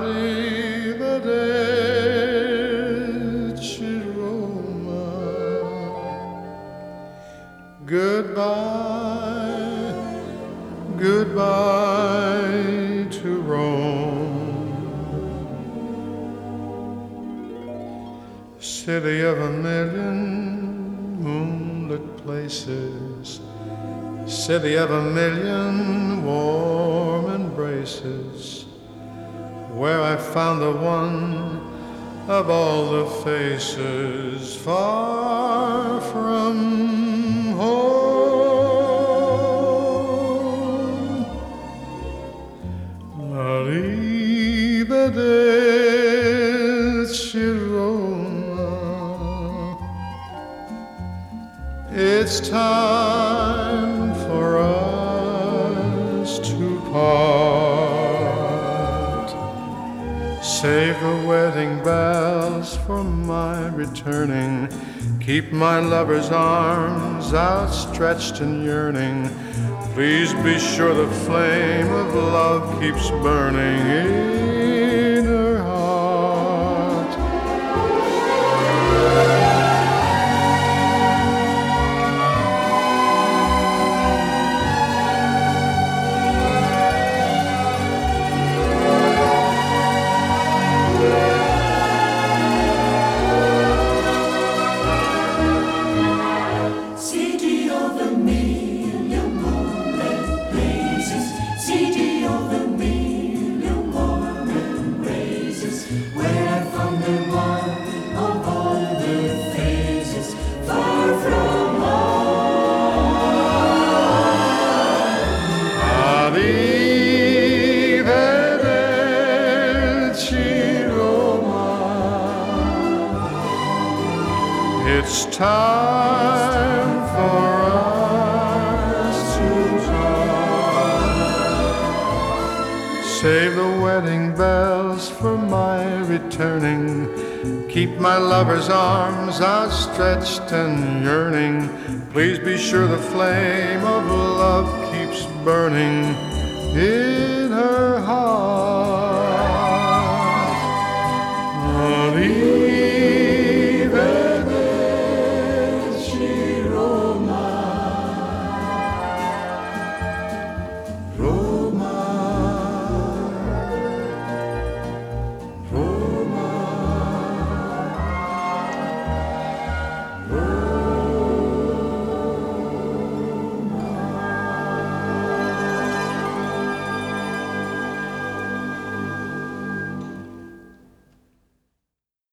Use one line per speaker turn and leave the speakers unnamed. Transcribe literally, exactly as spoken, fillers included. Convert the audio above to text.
Arrivederci Roma. Goodbye, goodbye to Rome, city of a million moonlit places, city of a million warm embraces, where I found the one of all the faces, far from home. Arrivederci Roma. It's time for us to part. Save the wedding bells for my returning. Keep my lover's arms outstretched and yearning. Please be sure the flame of love keeps burning in her heart.
City of a million moonlit places, city of a million warm embraces, where I found the one of all the faces, far from home.
Arrivederci Roma. It's time for us to part. Save the wedding bells for my returning. Keep my lover's arms outstretched and yearning. Please be sure the flame of love keeps burning in her heart.